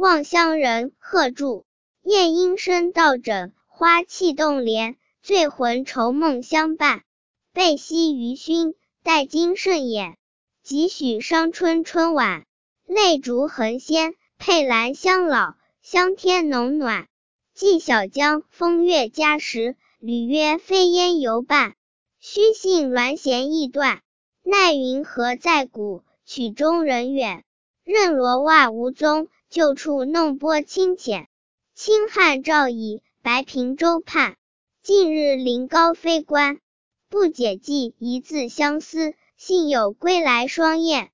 望乡人贺铸。夜莺声道枕，花气动帘，醉魂愁梦相伴。背夕余熏，待今盛宴，几许伤春春晚。泪烛横鲜，佩兰香老，香天浓暖。寄小江，风月佳时，履约飞烟犹伴。须信鸾弦易断，奈云何在古，曲中人远。任罗袜无踪，旧处弄波清浅。清汉照乙，白平洲畔。近日临高飞关，不解寄一字相思，幸有归来双燕。